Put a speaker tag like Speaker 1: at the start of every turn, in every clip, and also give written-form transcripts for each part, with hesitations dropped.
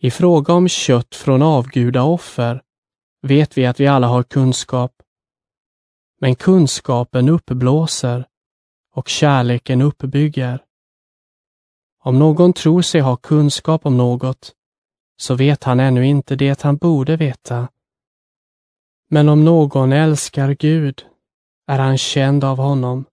Speaker 1: I fråga om kött från avgudaoffer vet vi att vi alla har kunskap. Men kunskapen uppblåser och kärleken uppbygger. Om någon tror sig ha kunskap om något, så vet han ännu inte det han borde veta. Men om någon älskar Gud, är han känd av honom.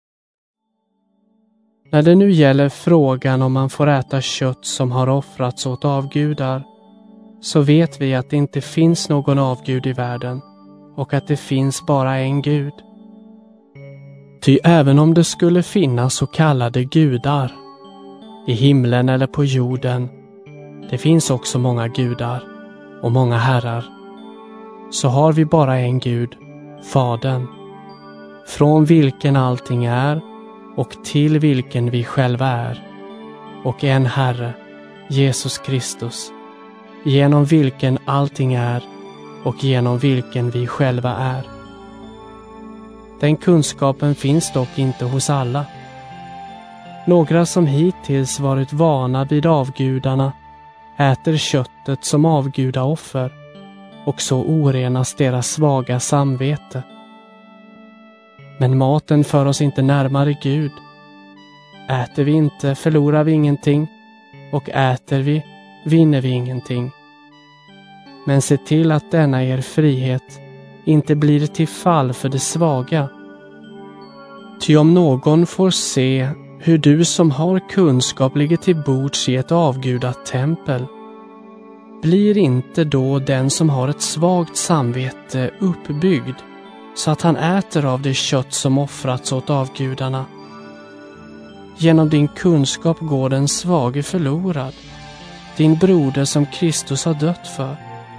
Speaker 1: När det nu gäller frågan om man får äta kött som har offrats åt avgudar, så vet vi att det inte finns någon avgud i världen och att det finns bara en Gud. Ty även om det skulle finnas så kallade gudar, i himlen eller på jorden, det finns också många gudar och många herrar, så har vi bara en Gud, Fadern, från vilken allting är och till vilken vi själva är, och en Herre, Jesus Kristus, genom vilken allting är och genom vilken vi själva är. Den kunskapen finns dock inte hos alla. Några som hittills varit vana vid avgudarna äter köttet som avgudaoffer, och så orenas deras svaga samvete. Men maten för oss inte närmare Gud. Äter vi inte förlorar vi ingenting, och äter vi vinner vi ingenting. Men se till att denna er frihet inte blir till fall för det svaga. Ty om någon får se hur du som har kunskap ligger till bords i ett avgudat tempel, blir inte då den som har ett svagt samvete uppbyggd så att han äter av det kött som offrats åt avgudarna? Genom din kunskap går den svage förlorad, din broder som Kristus har dött för.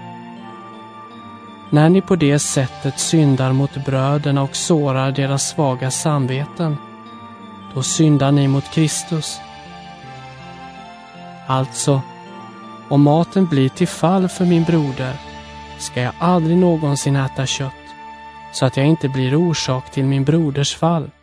Speaker 1: När ni på det sättet syndar mot bröderna och sårar deras svaga samveten, då syndar ni mot Kristus. Alltså, om maten blir till fall för min broder, ska jag aldrig någonsin äta kött, så att jag inte blir orsak till min broders fall.